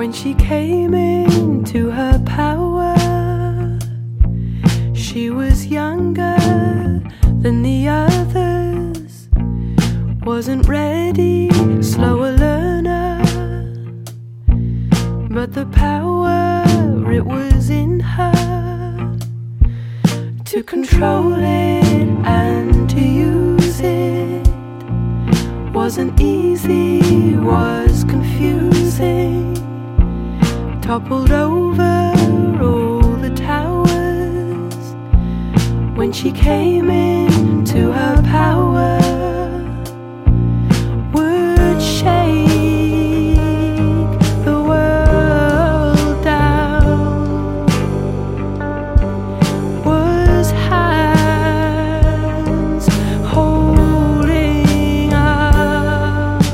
When she came into her power, she was younger than the others, wasn't ready, slower learner, but the power, it was in her to control it and to use it. Wasn't easy, was confusing, toppled over all the towers. When she came into her power, would shake the world down, was hands holding up.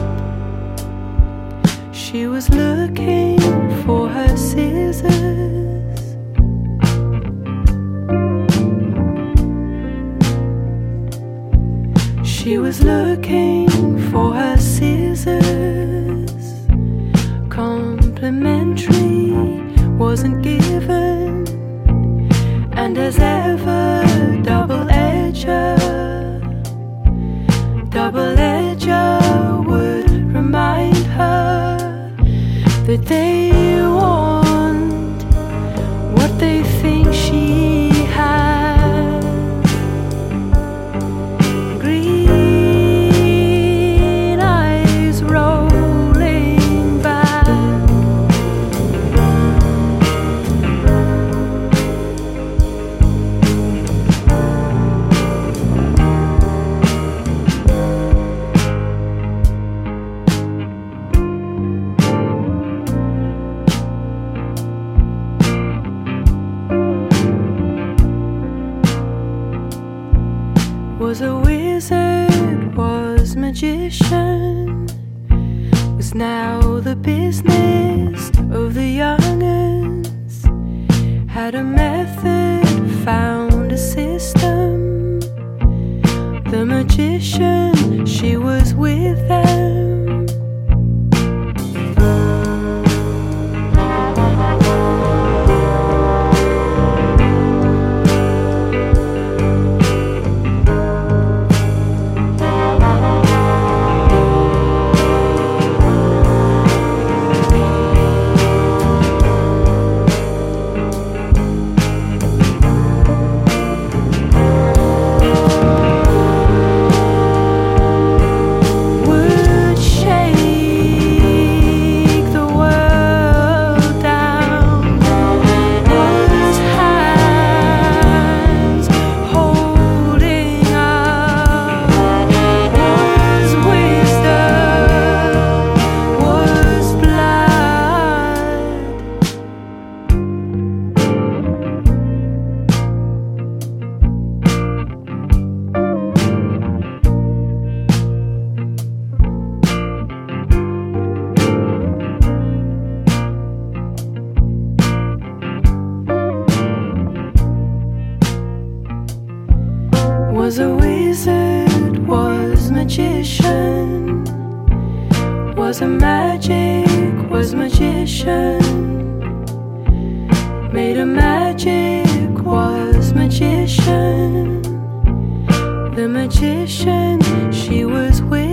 She was looking for her scissors, she was looking for her scissors. Complimentary, wasn't given, and as ever, double-edger would remind her that they want what they think she has. Green eyes rolling back, was a wizard, was magician, was now the business of the young'uns. Had a method, found a system. The magician, she was with them. Was a wizard, was magician, was a magic, was magician. Made a magic, was magician. The magician, she was with